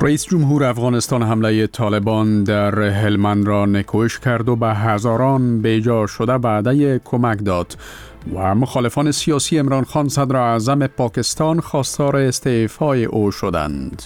رئیس جمهور افغانستان حمله طالبان در هلمند را نکوش کرد و به هزاران بیجا شده وعده کمک داد و مخالفان سیاسی عمران خان صدر اعظم پاکستان خواستار استعفای او شدند.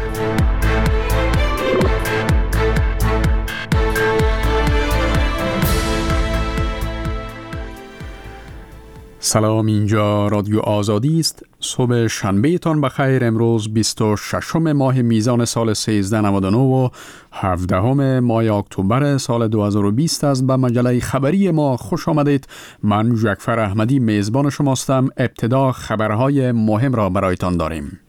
سلام، اینجا رادیو آزادی است. صبح شنبه تان بخیر. امروز 26 ماه میزان سال 1399 و 17 ماه اکتبر سال 2020 است. به مجله خبری ما خوش آمدید. من جعفر احمدی میزبان شماستم. ابتدا خبرهای مهم را برایتان داریم.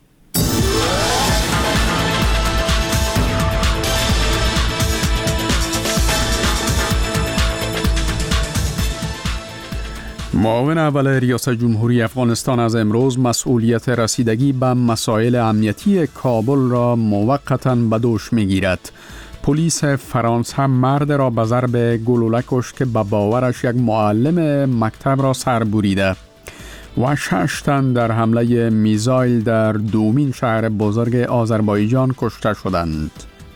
معاون اول ریاست جمهوری افغانستان از امروز مسئولیت رسیدگی به مسائل امنیتی کابل را موقتاً به دوش می‌گیرد. پلیس فرانسه مرد را به ضرب گلوله کشت که به باورش یک معلم مکتب را سر بریده و 6 تن در حمله میزایل در دومین شهر بزرگ آذربایجان کشته شدند.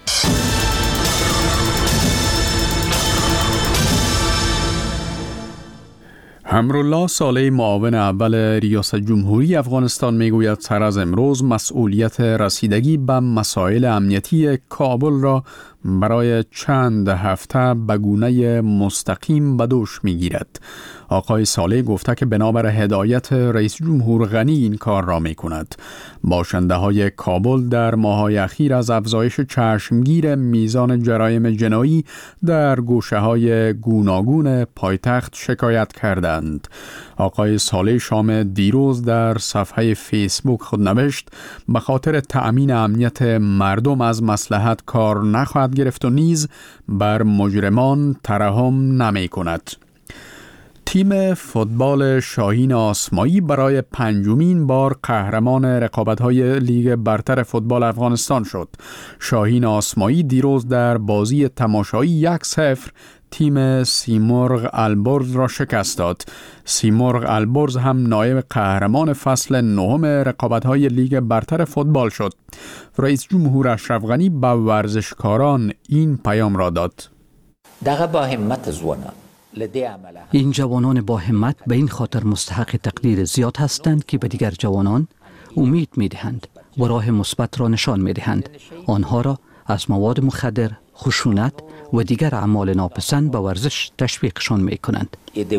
امرالله صالح معاون اول ریاست جمهوری افغانستان میگوید سر از امروز مسئولیت رسیدگی به مسائل امنیتی کابل را برای چند هفته به گونه مستقیم به دوش میگیرد. آقای صالح گفته که بنابر هدایت رئیس جمهور غنی این کار را می کند. باشنده های کابل در ماه‌های اخیر از افزایش چشمگیر میزان جرایم جنایی در گوشه های گوناگون پایتخت شکایت کردند. آقای صالح شام دیروز در صفحه فیسبوک خود نوشت به خاطر تأمین امنیت مردم از مصلحت کار نخواهد گرفت و نیز بر مجرمان ترحم نمی کند. تیم فوتبال شاهین آسمایی برای 5مین بار قهرمان رقابت‌های لیگ برتر فوتبال افغانستان شد. شاهین آسمایی دیروز در بازی تماشایی 1-0 تیم سیمرغ البرز را شکست داد. سیمرغ البرز هم نایب قهرمان فصل 9 رقابت‌های لیگ برتر فوتبال شد. رئیس جمهور اشرف غنی به ورزشکاران این پیام را داد. دغه با همت زونه این جوانان با همت به این خاطر مستحق تقدیر زیاد هستند که به دیگر جوانان امید می‌دهند و راه مثبت را نشان می‌دهند. آنها را از مواد مخدر، خشونت و دیگر اعمال ناپسند به ورزش تشویقشان می‌کنند.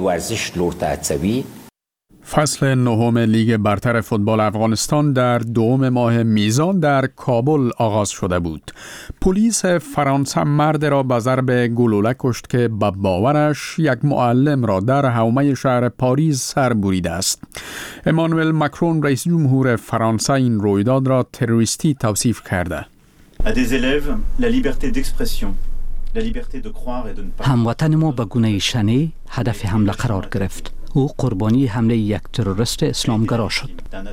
فصل 9 لیگ برتر فوتبال افغانستان در 2 ماه میزان در کابل آغاز شده بود. پلیس فرانسه مرد را به ضرب گلوله کشت که به باورش یک معلم را در حومه شهر پاریس سر بریده است. امانوئل مکرون رئیس جمهور فرانسه این رویداد را تروریستی توصیف کرده. هموطن ما به گونه شنی هدف حمله قرار گرفت. او قربانی حمله یک تروریست اسلامگرا شد.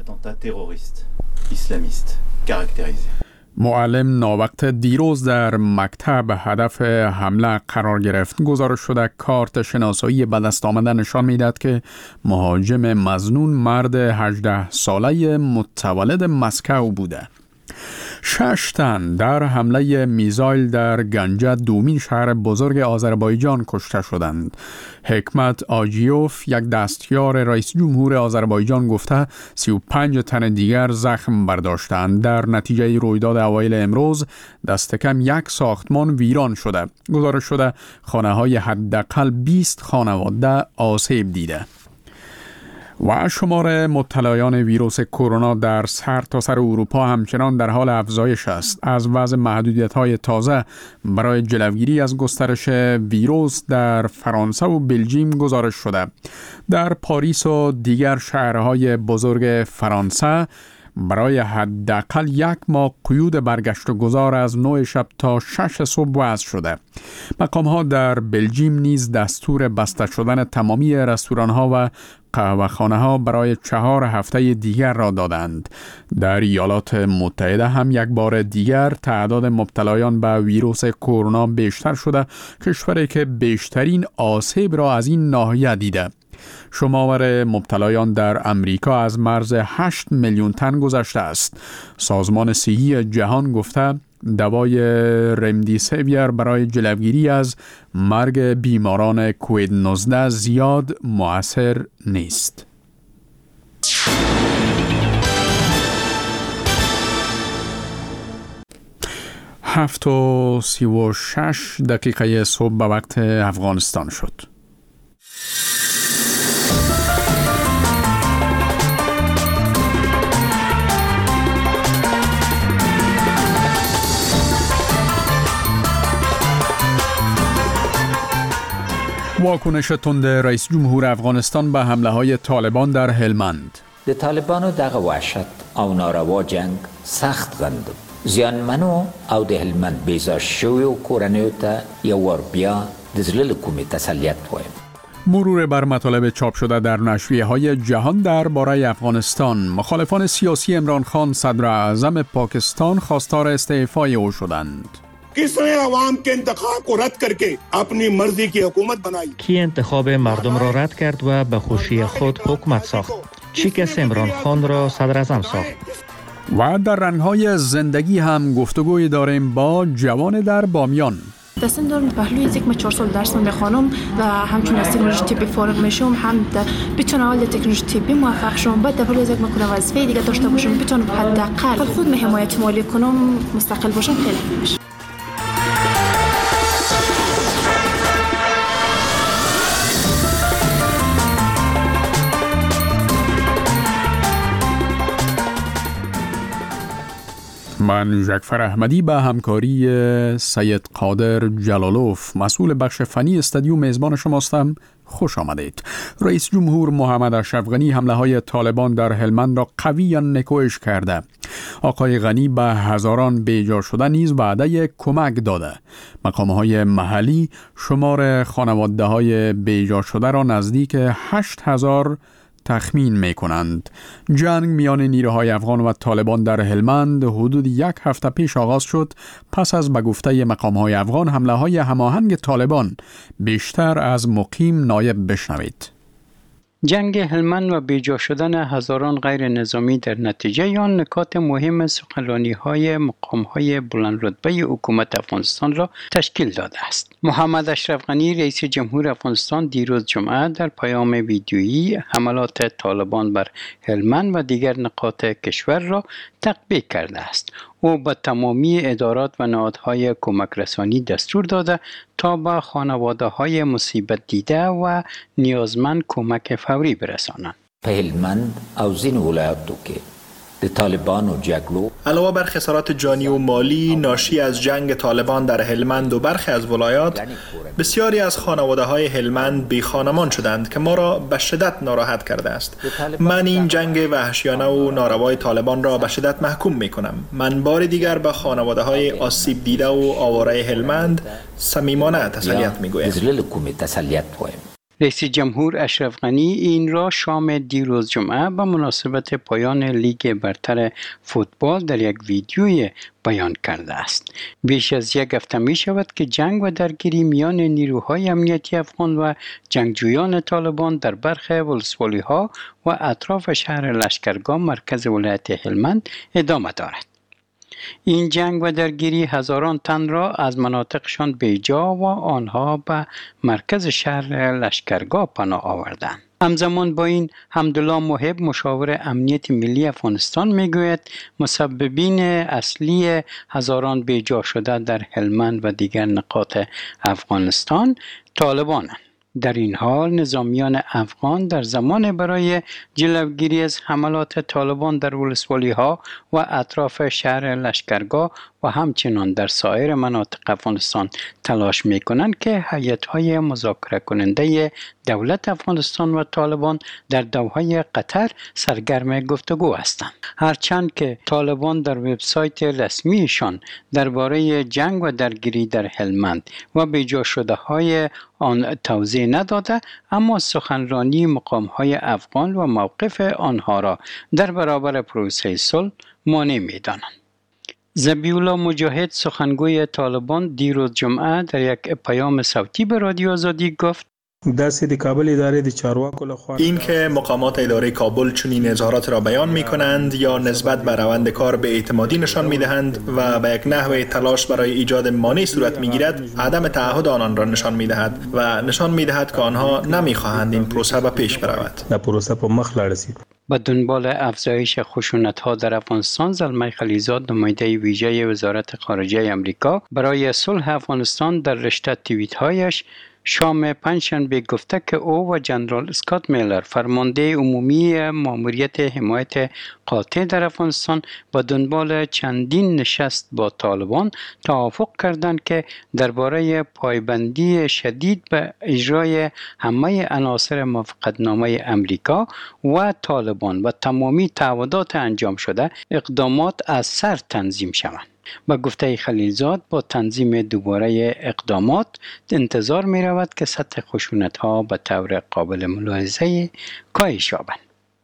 معلم ناوقت دیروز در مکتب هدف حمله قرار گرفت. گزارش شده کارت شناسایی به دست آمده نشان می‌دهد که مهاجم مظنون مرد 18 ساله متولد مسکو بوده. 6 تن در حمله میزایل در گنجه دومین شهر بزرگ آذربایجان کشته شدند. حکمت آجیوف یک دستیار رئیس جمهور آذربایجان گفته 35 تن دیگر زخم برداشتند. در نتیجه رویداد اوایل امروز دست کم 1 ساختمان ویران شده. گزارش شده خانه‌های حداقل 20 خانواده آسیب دیده. و شمار مبتلایان ویروس کرونا در سرتاسر اروپا همچنان در حال افزایش است. از وضع محدودیت‌های تازه برای جلوگیری از گسترش ویروس در فرانسه و بلژیم گزارش شده. در پاریس و دیگر شهرهای بزرگ فرانسه برای حداقل 1 ماه قیود برگشت و گذار از 9 شب تا 6 صبح وضع شده. مقام‌ها در بلژیم نیز دستور بسته شدن تمامی رستوران‌ها و قهوه‌خانه‌ها برای 4 هفته دیگر را دادند. در ایالات متحده هم یک بار دیگر تعداد مبتلایان به ویروس کرونا بیشتر شده، کشوری که بیشترین آسیب را از این ناحیه دیده. شمار مبتلایان در امریکا از مرز 8 میلیون تن گذشته است. سازمان صحی جهان گفته دوای رمدیسیویر برای جلوگیری از مرگ بیماران کووید 19 زیاد مؤثر نیست. 7:36 صبح به وقت افغانستان شد. واکنش تند رئیس جمهور افغانستان به حمله های طالبان در هلمند. د طالبانو دغه وحشت او ناروا جنگ سخت غندم. زیانمنو او د هلمند بیزار شوی و کورنیو ته یو ور بیا د زړه له کومې تسلیت وایم. مرور بر مطالب چاپ شده در نشریه‌های جهان درباره افغانستان. مخالفان سیاسی عمران خان صدر اعظم پاکستان خواستار استعفای او شدند. किसने अवाम के इंतखाब को रद्द करके अपनी मर्जी की हुकूमत बनाई. کی انتخاب مردم را رد کرد و به خوشی خود حکومت ساخت. چی کس عمران خان را صدر اعظم ساخت. و در رنگ‌های زندگی هم گفتگوی داریم با جوان در بامیان. تصمیم دارم پهلوی از یک من 4 سال درس بخوانم و همچنین از تکنولوژی تیپی فارغ میشم، هم بتونم اول تکنولوژی تیپی موفق شم، بعد پهلوی از یک مکنه وظیفه دیگه داشته باشم، بتونم حداقل خود حمایت مالی کنم، مستقل باشم. خیلی خوبه. من جعفر احمدی به همکاری سید قادر جلالوف مسئول بخش فنی استودیو میزبان شماستم. خوش آمدید. رئیس جمهور محمد اشرف غنی حمله های طالبان در هلمند را قویاً نکوهش کرده. آقای غنی به هزاران بیجا شده نیز وعده کمک داده. مقام‌های محلی شمار خانواده های بیجا شده را نزدیک 8000 تخمین می کنند. جنگ میان نیروهای افغان و طالبان در هلمند حدود 1 هفته پیش آغاز شد. پس از به گفته مقام‌های افغان حمله های هماهنگ طالبان بیشتر از مقیم نایب بشنوید. جنگ هلمند و بیجا شدن هزاران غیر نظامی در نتیجه آن نکات مهم سخنرانی‌های مقام‌های بلند رتبه حکومت افغانستان را تشکیل داده است. محمد اشرف غنی رئیس جمهور افغانستان دیروز جمعه در پیام ویدیویی حملات طالبان بر هلمند و دیگر نقاط کشور را تقبیح کرده است. او به تمامی ادارات و نهادهای کمک رسانی دستور داده تا به خانواده‌های مصیبت دیده و نیازمند کمک فوری برسانند. په هلمند او ځینو ولایاتو کې د طالبانو جګړو علاوه بر خسارات جانی و مالی ناشی از جنگ طالبان در هلمند و برخی از ولایات، بسیاری از خانواده های هلمند بی خانمان شدند که ما را به شدت ناراحت کرده است. من این جنگ وحشیانه و ناروای طالبان را به شدت محکوم می کنم. من بار دیگر به خانواده های آسیب دیده و آواره هلمند صمیمانه تسلیت می گویم. رئیس جمهور اشرف غنی این را شام دیروز جمعه به مناسبت پایان لیگ برتر فوتبال در یک ویدیوی بیان کرده است. بیش از 1 هفته می شود که جنگ و درگیری میان نیروهای امنیتی افغان و جنگجویان طالبان در برخی ولسوالی ها و اطراف شهر لشکرگاه مرکز ولایت هلمند ادامه دارد. این جنگ و درگیری هزاران تن را از مناطقشان بیجا و آنها به مرکز شهر لشکرگاه پناه آوردند. همزمان با این حمدالله محب مشاور امنیت ملی افغانستان میگوید مسببین اصلی هزاران بیجا شده در هلمند و دیگر نقاط افغانستان طالبانند. در این حال نظامیان افغان در زمان برای جلوگیری از حملات طالبان در ولسوالی ها و اطراف شهر لشکرگاه و همچنان در سایر مناطق افغانستان تلاش می کنند که هیئت‌های مذاکره کننده دولت افغانستان و طالبان در دوحه قطر سرگرم گفتگو هستند. هرچند که طالبان در وبسایت رسمیشان درباره جنگ و درگیری در هلمند و بیجا شده های آن توضیح نداده، اما سخنرانی مقام‌های افغان و موقف آنها را در برابر پروسه صلح مانع می‌دانند. ذبیح‌الله مجاهد سخنگوی طالبان دیروز جمعه در یک پیام صوتی به رادیو آزادی گفت: این که مقامات اداره کابل چنین اظهارات را بیان می کنند یا نسبت به روند کار به اعتمادی نشان می دهند و به یک نحو تلاش برای ایجاد مانع صورت می گیرد، عدم تعهد آنان را نشان می دهد و نشان می دهد که آنها نمی خواهند این پروسه به پیش برود. با دنبال افزایش خشونت‌ها در افغانستان، زلمه خلیزاد، نماینده ویژه وزارت خارجه آمریکا برای صلح افغانستان، در رشته توییت‌هایش شام پنجشنبه گفته که او و جنرال اسکات میلر، فرمانده عمومی ماموریت حمایت قاطع در افغانستان، با دنبال چندین نشست با طالبان توافق کردند که درباره پایبندی شدید به اجرای همه عناصر موافقتنامه امریکا و طالبان و تمامی تعهدات انجام شده اقدامات از سر تنظیم شوند. با گفته خلیلزاد، با تنظیم دوباره اقدامات انتظار می رود که سطح خشونت ها به طور قابل ملاحظه کاهش یابند.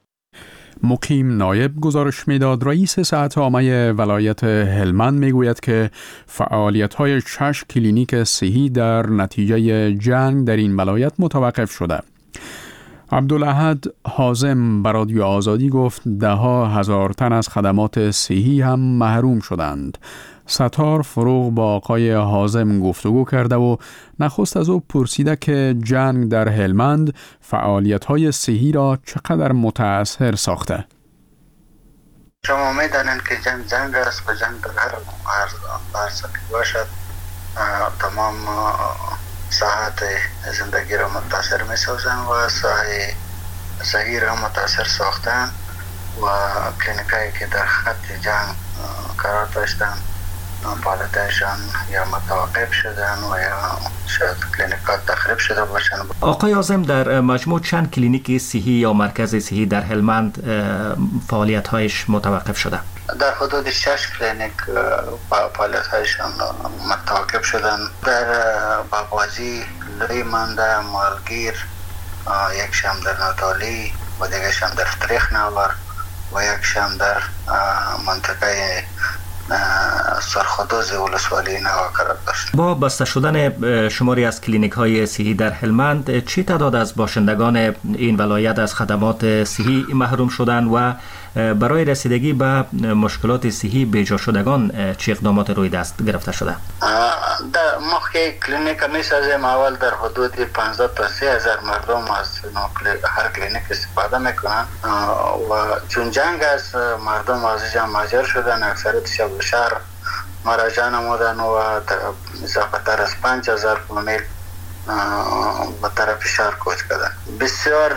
مقیم نایب گزارش میداد. رئیس صحت عامه ولایت هلمند میگوید که فعالیت‌های 6 کلینیک صحی در نتیجه جنگ در این ولایت متوقف شده. عبدالاحد حازم به رادیو آزادی گفت 10,000 تن از خدمات صحی هم محروم شدند. ستار فروغ با آقای حازم گفتگو کرده و نخست از او پرسیده که جنگ در هلمند فعالیت‌های صحی را چقدر متأثر ساخته. شما می‌دانید که جنگ است و جنگ در هر سطحی باشد تمام ساحت زندگی را متاثر می سازند و ساحه صحی را متاثر ساختند و کلینیکایی که در خط جنگ قرار داشتند فعالیتشان یا متوقف شدن و یا شاید کلینیکات تخریب شده باشند. آقای حازم، در مجموع چند کلینیک صحی یا مرکز صحی در هلمند فعالیت‌هایش متوقف شده؟ در حدود 6 کلینیک فعالیت‌هایشان متوقف شدن. در باغبازی، لیمانده، مالگیر، یکشم در ناتالی و دیگرشم در تریخ ناور و یکشم در منطقه سرخودوز ولسوالی نوا قرار داشت. با بسته شدن شماری از کلینیک های صحی در هلمند، چه تعداد از باشندگان این ولایت از خدمات صحی محروم شدند و برای رسیدگی به مشکلات صحی بیجا شدگان چه اقدامات روی دست گرفته شده؟ در موقع کلینیک میسازیم اول در حدود 15 تا 30,000 مردم از هر کلینیک استفاده میکنن و چون جنگ است مردم از اینجا مهاجر شدن، اکثریت شب شهر مراجعه نمودن و اضافه تر از 5,000 فامیل به طرف شهر کوچ کردن. بسیار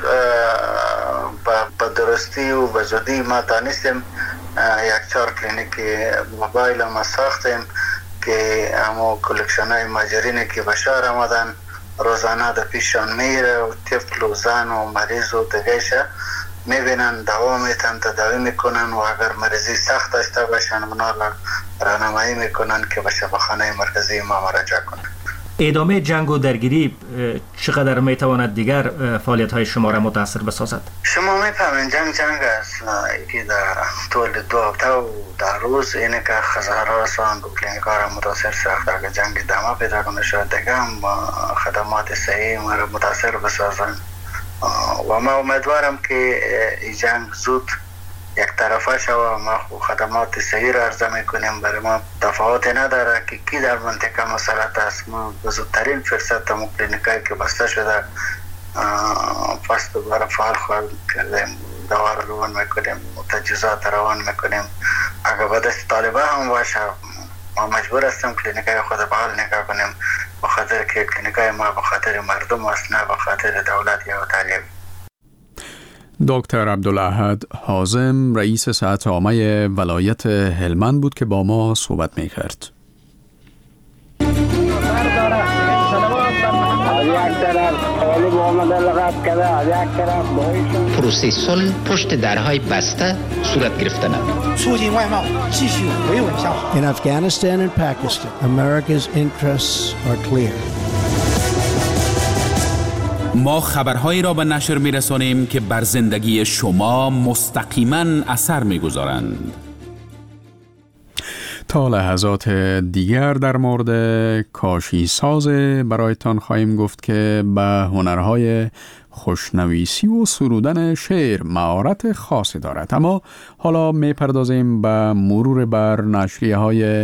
با درستی و به زودی ما دانستیم 1-4 کلینیک موبایل ما ساختیم که همو کلکشن های مهاجرینی که به شهر آمدن روزانه در پیششان میره و طفل و زن و مریض و دیگه‌شه میبینن، دوا میتن، تداوی میکنن و اگر مریضی سخت داشته باشن اونا را راهنمایی میکنن که به شفاخانه مرکزی ما مراجعه کنن. ادامه جنگ و درگیری چقدر میتواند دیگر فعالیت های شما را متاثر بسازد؟ شما میفهمین جنگ است که در طول 2 هفته و در روز اینه که هزارها سان کلینیک ها را متاثر ساخته. اگر جنگ ادامه پیدا کنه شاید دیگه هم خدمات صحی ما را متاثر بسازن و ما امیدوارم که این جنگ زود یک طرفه شوه. ما خدمات صحی را عرضه میکنیم، برای ما تفاوت نداره که کی در منطقه مسلط است. ما به زودترین فرصت همون کلینیکایی که بسته شده پس دوباره فعال خواهد کردیم، دوا را روان میکنیم، تجهیزات روان میکنیم. اگر به دست طالبان هم باشه ما مجبور هستیم کلینیکای خود بحال نگاه کنیم، بخاطر که کلینیکای ما بخاطر مردم است، نه بخاطر دولت یا تعلیم. دکتر عبدالاحد حازم رئیس صحت عامه ولایت هلمند بود که با ما صحبت می‌کرد. پروسه صلح پشت درهای بسته صورت گرفتن. In Afghanistan and Pakistan, America's interests are clear. ما خبرهایی را به نشر می‌رسانیم که بر زندگی شما مستقیما اثر می‌گذارند. تا لحظات دیگر در مورد کاشی ساز برایتان خواهیم گفت که به هنرهای خوشنویسی و سرودن شعر مهارت خاصی دارد. اما حالا میپردازیم به مرور بر نشریه های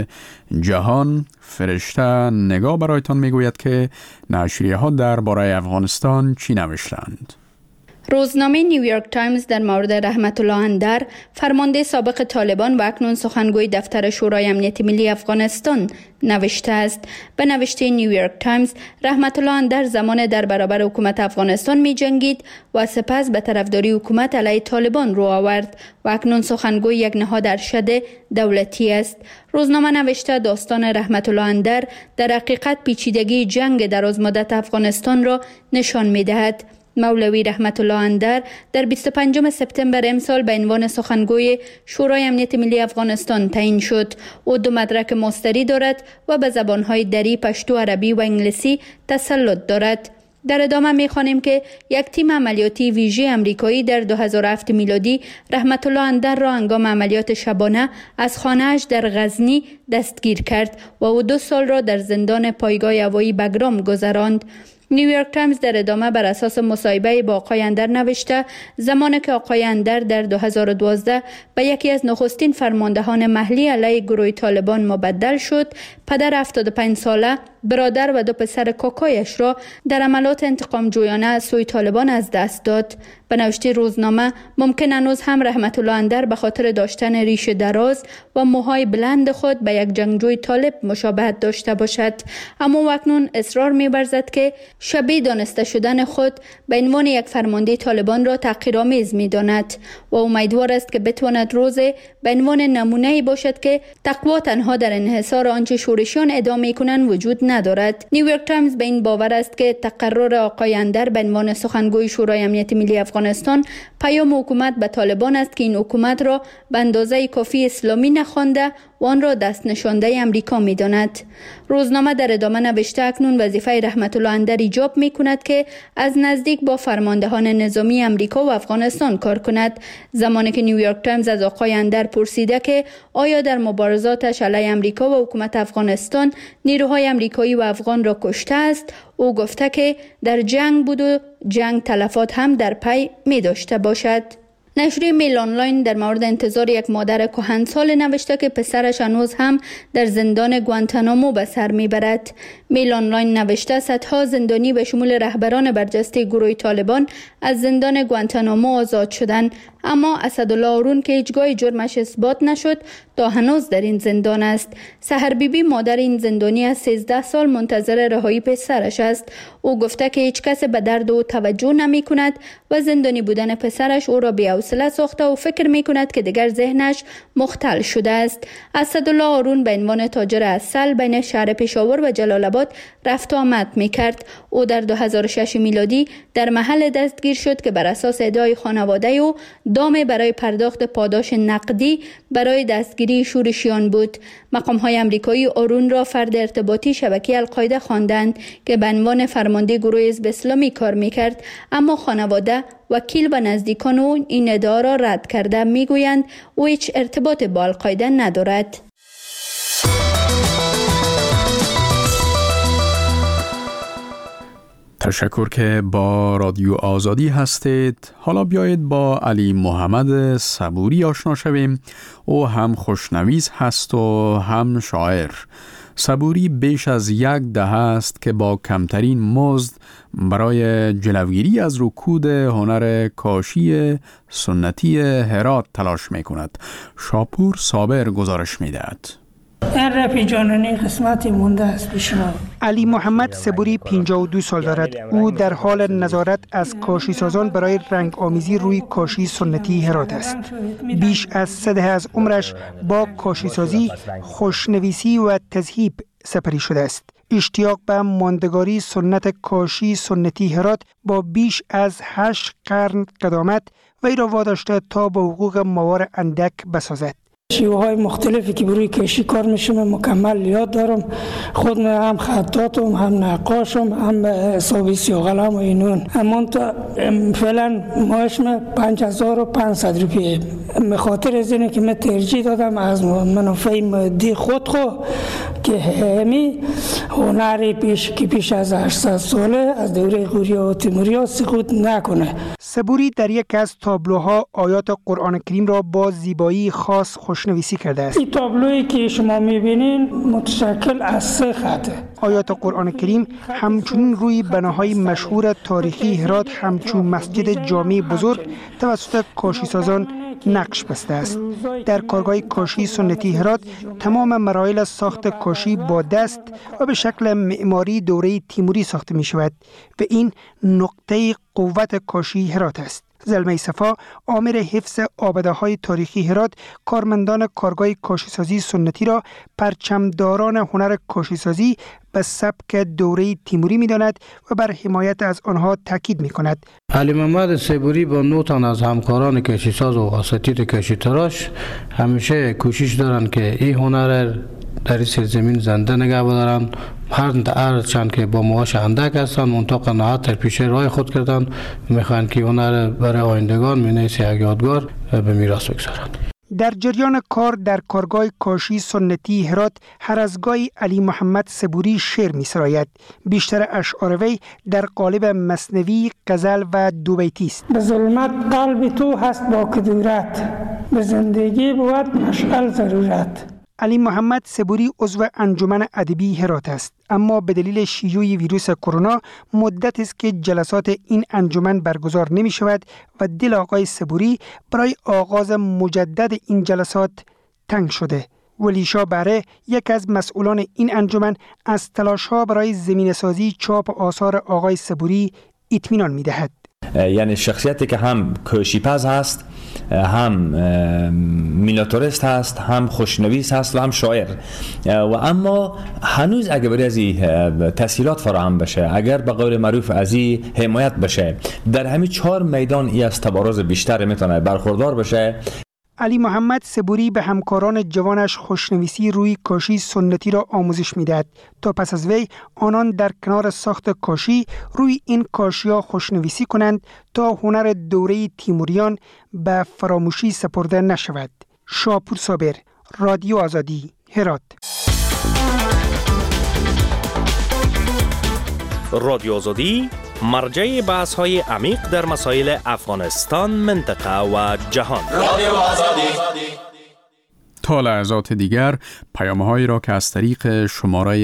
جهان. فرشته نگاه برایتان میگوید که نشریه ها درباره افغانستان چی نوشتند. روزنامه نیویورک تایمز در مورد رحمت الله اندر، فرمانده سابق طالبان و اکنون سخنگوی دفتر شورای امنیت ملی افغانستان نوشته است. به نوشته نیویورک تایمز، رحمت الله اندر زمان در برابر حکومت افغانستان می جنگید و سپس به طرفداری حکومت علیه طالبان رو آورد و اکنون سخنگوی یک نهاد ارشد دولتی است. روزنامه نوشته داستان رحمت الله اندر در حقیقت پیچیدگی جنگ درازمدت افغانستان را نشان می دهد. مولوی رحمت الله اندر در 25 سپتامبر امسال به عنوان سخنگوی شورای امنیت ملی افغانستان تعیین شد. او 2 مدرک ماستری دارد و به زبانهای دری، پشتو، عربی و انگلیسی تسلط دارد. در ادامه می‌خوانیم که یک تیم عملیاتی ویژه امریکایی در 2007 میلادی رحمت الله اندر را هنگام عملیات شبانه از خانه‌اش در غزنی دستگیر کرد و او 2 سال را در زندان پایگاه هوایی بگرام گذراند. نیویورک تایمز در ادامه بر اساس مصاحبه با آقای اندر نوشته زمانی که آقای اندر در 2012 به یکی از نخستین فرماندهان محلی علیه گروه طالبان مبدل شد، پدر 75 ساله، برادر و 2 پسر کاکایش را در عملات انتقام جویانه از سوی طالبان از دست داد. به نوشته روزنامه ممکن هنوز هم رحمت الله اندر به خاطر داشتن ریش دراز و موهای بلند خود به یک جنگجوی طالب مشابهت داشته باشد، اما اکنون اصرار می‌ورزد که شبیه دانسته شدن خود به عنوان یک فرمانده طالبان را تحقیرآمیز می‌داند و امیدوار است که بتواند روزی به عنوان نمونه‌ای باشد که تقوا تنها در انحصار آنچه شورشیان ادعا می‌کنند وجود ندارد. نیویورک تایمز به این باور است که تقرر آقای اندر به عنوان سخنگوی شورای امنیت ملی افغانستان پیام حکومت به طالبان است که این حکومت را به اندازه کافی اسلامی نخوانده و آن را دست نشانده امریکا می داند. روزنامه در ادامه نوشته اکنون وظیفه رحمت الله اندر ایجاب می کند که از نزدیک با فرماندهان نظامی امریکا و افغانستان کار کند. زمانی که نیویورک تایمز از آقای اندر پرسیده که آیا در مبارزاتش علیه امریکا و حکومت افغانستان نیروهای امریکایی و افغان را کشته است، او گفته که در جنگ بود و جنگ تلفات هم در پی می داشته باشد. نشریه میل آنلاین در مورد انتظار یک مادر کهنسال نوشته که پسرش هنوز هم در زندان گوانتانامو به سر میبرد. میل آنلاین نوشته صدها زندانی به شمول رهبران برجسته گروه طالبان از زندان گوانتانامو آزاد شدند، اما اسدالله هارون که هیچگاه جرمش اثبات نشد تا هنوز در این زندان است. سحر بیبی مادر این زندانی از 13 سال منتظر رهایی پسرش است. او گفته که هیچ کس به درد او توجه نمی کند و زندانی بودن پسرش او را بی‌حوصله ساخته و فکر می کند که دیگر ذهنش مختل شده است. اسدالله هارون به عنوان تاجر عسل بین شهر پشاور و جلال آباد رفت و آمد می کرد. او در 2006 میلادی در محل دستگیر شد که بر اساس ادعای خانواده او دام برای پرداخت پاداش نقدی برای دستگیری شورشیان بود. مقام‌های آمریکایی آرون را فرد ارتباطی شبکه القاعده خواندند که به عنوان فرمانده گروه حزب اسلامی کار می‌کرد، اما خانواده، وکیل و نزدیکان او این ادعا را رد کرده. می‌گویند او هیچ ارتباط با القاعده ندارد. تشکر که با رادیو آزادی هستید. حالا بیایید با علی محمد صبوری آشنا شویم. او هم خوشنویس هست و هم شاعر. صبوری بیش از 10 دهه است که با کمترین مزد برای جلوگیری از رکود هنر کاشی سنتی هرات تلاش می کند. شاپور صابر گزارش می دهد. رفی جانانی قسمتی مونده است بشنو. علی محمد صبوری 52 سال دارد. او در حال نظارت از کاشی سازان برای رنگ آمیزی روی کاشی سنتی هرات است. بیش از 3 دهه از عمرش با کاشی سازی، خوشنویسی و تذهیب سپری شده است. اشتیاق به ماندگاری سنت کاشی سنتی هرات با بیش از 8 قرن قدامت وی را واداشته تا با حقوق موار اندک بسازد. شیوه‌های مختلفی که بروی کشی کار میشم مکمل یاد دارم. خود هم خطاطم، هم نقاشم، هم حسابی سیاه قلم و اینون. اما تا فعلا ماهشم 5500 روپیه. به خاطر از اینه که من ترجیح دادم از منافع مادی خود که همی هنری پیش از 800 ساله از دوره غوریا و تیموریا سقوط نکنه. صبوری در یک از تابلوها آیات قرآن کریم را با زیبایی خاص خوشنویسی کرده است. این تابلویی که شما میبینین متشکل از 3 خطه. آیات قرآن کریم همچنین روی بناهای مشهور تاریخی هرات همچون مسجد جامع بزرگ توسط کاشی سازان نقش بسته است. در کارگاه کاشی سنتی هرات تمام مراحل ساخت کاشی با دست و به شکل معماری دوره تیموری ساخته می شود و این نقطه قوت کاشی هرات است. زلمه صفا، آمر حفظ آبده‌های تاریخی هرات، کارمندان کارگاه کاشیسازی سنتی را پرچمداران هنر کاشیسازی به سبک دوره تیموری می‌داند و بر حمایت از آنها تاکید می‌کند. علی محمد صبوری با 9 تن از همکاران کاشیساز و اساتید کاشی تراش همیشه کوشش دارند که این هنر در این سرزمین زنده نگه بدارن. هر چند که با معاش اندک هستن منطقه قناعت در پیش راه خود کردن، میخوان که هنر برای آیندگان مینیس یک یادگار به میراث بگذارند. در جریان کار در کارگاه کاشی سنتی هرات هر از گاهی علی محمد صبوری شعر می‌سراید. بیشتر اشعار وی در قالب مثنوی، غزل و دوبیتی است. به ظلمت قلب تو هست با کدورت، به زندگی بود مشعل ضرورت. علی محمد صبوری عضو انجمن ادبی هرات است، اما به دلیل شیوع ویروس کرونا مدت است که جلسات این انجمن برگزار نمی شود و دل آقای صبوری برای آغاز مجدد این جلسات تنگ شده. ولیشا بره، یک از مسئولان این انجمن، از تلاش‌ها برای زمینه‌سازی چاپ آثار آقای صبوری اطمینان می‌دهد. یعنی شخصیتی که هم کاشی‌پز هست، هم میناتوریست هست، هم خوشنویس هست و هم شاعر، و اما هنوز اگر برای از این تسهیلات فراهم بشه، اگر به قول معروف از این حمایت بشه، در همین 4 میدان ای از تبارز بیشتر میتونه برخوردار بشه. علی محمد صبوری به همکاران جوانش خوشنویسی روی کاشی سنتی را آموزش میدهد تا پس از وی آنان در کنار ساخت کاشی روی این کاشی‌ها خوشنویسی کنند تا هنر دوره تیموریان به فراموشی سپرده نشود. شاپور صابر، رادیو آزادی، هرات. رادیو آزادی مرجع بحث‌های عمیق در مسائل افغانستان، منطقه و جهان. رادیو آزادی. تا لحظات دیگر پیام‌هایی را که از طریق شماره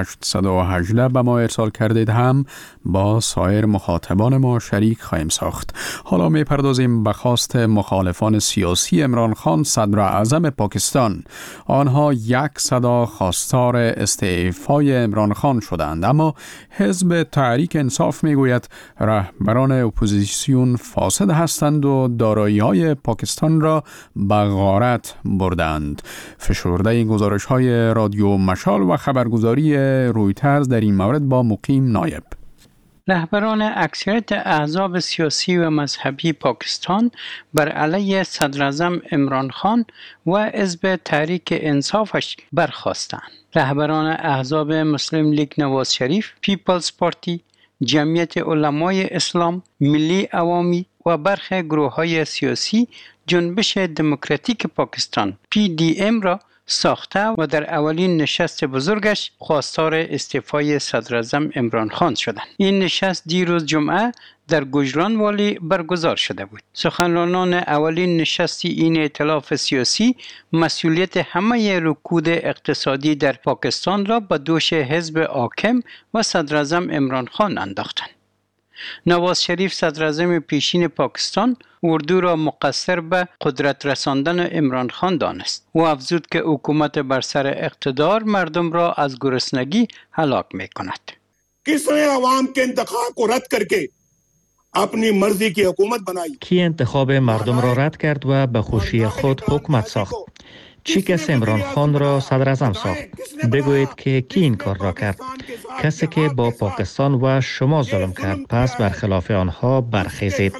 818 به ما ارسال کردید هم با سایر مخاطبان ما شریک خواهیم ساخت. حالا می‌پردازیم به خواست مخالفان سیاسی عمران خان صدر اعظم پاکستان. آنها یک صدا خواستار استعفای عمران خان شدند، اما حزب تحریک انصاف میگوید رهبران اپوزیسیون فاسد هستند و دارایی‌های پاکستان را به غارت بردند. فشرده گزارش‌های رادیو مشال و خبرگزاری رویترز در این مورد با مقیم نایب. رهبران اکثریت احزاب سیاسی و مذهبی پاکستان بر علیه صدراعظم عمران خان و حزب تحریک انصافش برخاستند. رهبران احزاب مسلم لیگ نواز شریف، پیپلز پارتی، جمعیت علمای اسلام، ملی عوامی و برخی گروه‌های سیاسی جنبش دموکراتیک پاکستان PDM را ساخته و در اولین نشست بزرگش خواستار استعفای صدراعظم عمران خان شدند. این نشست دیروز جمعه در گوجرانوالی برگزار شده بود. سخنرانان اولین نشست این ائتلاف سیاسی مسئولیت همه رکود اقتصادی در پاکستان را به دوش حزب حاکم و صدراعظم عمران خان انداختند. نواز شریف صدراعظم پیشین پاکستان اردو را مقصر به قدرت رساندن عمران خان دانست و افزود که حکومت بر سر اقتدار مردم را از گرسنگی هلاک می کند. किसने आवाम के इंतखाब को रद्द करके अपनी मर्जी की हुकूमत बनाई؟ کی انتخاب مردم را رد کرد و به خوشی خود حکومت ساخت؟ چی کس عمران خان را صدراعظم ساخت؟ بگویید که کی این کار را کرد؟ کسی که با پاکستان و شما ظلم کرد، پس برخلاف آنها برخیزید.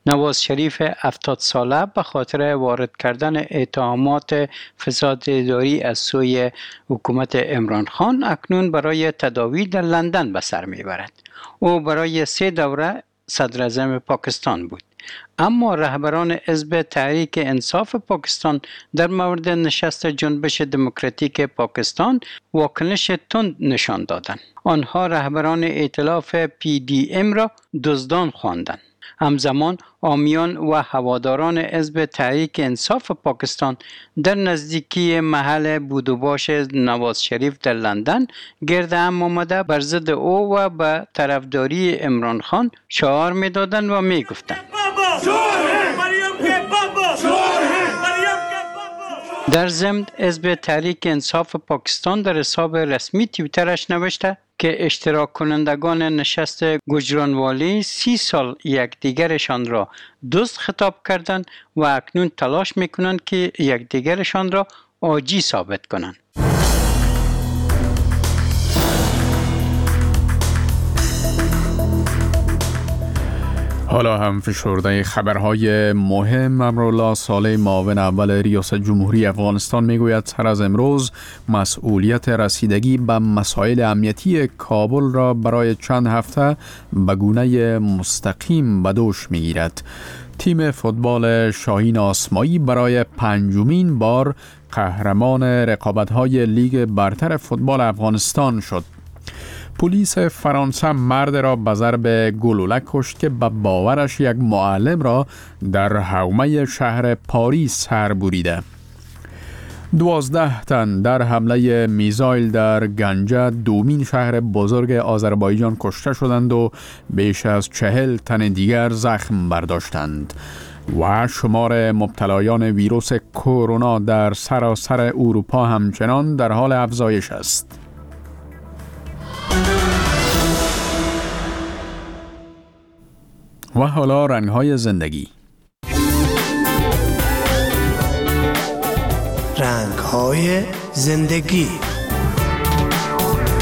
نواز شریف 70 ساله به خاطر وارد کردن اتهامات فساد اداری از سوی حکومت عمران خان اکنون برای تداوی در لندن به سر میبرد. او برای 3 دوره صدر اعظم پاکستان بود. اما رهبران حزب تحریک انصاف پاکستان در مورد نشست جنبش دموکراتیک پاکستان واکنش تند نشان دادند. آنها رهبران ائتلاف PDM را دزدان خواندند. همزمان حامیان و هواداران حزب تحریک انصاف پاکستان در نزدیکی محل بودوباش نواز شریف در لندن گرد هم آمده بر ضد او و به طرفداری عمران خان شعار می‌دادند و می‌گفتند در ضمن حزب تحریک انصاف پاکستان در حساب رسمی توییترش نوشته که اشتراک کنندگان نشست گوجرانوالی 30 سال یکدیگرشان را دزد خطاب کردند و اکنون تلاش میکنند که یکدیگرشان را عاجی ثابت کنند. حالا هم فشرده خبرهای مهم. امرالله صالح معاون اول ریاست جمهوری افغانستان میگوید سر از امروز مسئولیت رسیدگی به مسائل امنیتی کابل را برای چند هفته به گونه مستقیم به دوش میگیرد. تیم فوتبال شاهین آسمایی برای 5مین بار قهرمان رقابت‌های لیگ برتر فوتبال افغانستان شد. پلیس فرانسه مرد را به ضرب گلوله کشت که به باورش یک معلم را در حومه شهر پاریس سر بریده. 12 تن در حمله میزایل در گنجه، دومین شهر بزرگ آذربایجان، کشته شدند و بیش از 40 تن دیگر زخم برداشتند. و شمار مبتلایان ویروس کرونا در سراسر اروپا همچنان در حال افزایش است. و حالا رنگ‌های زندگی. رنگ‌های زندگی.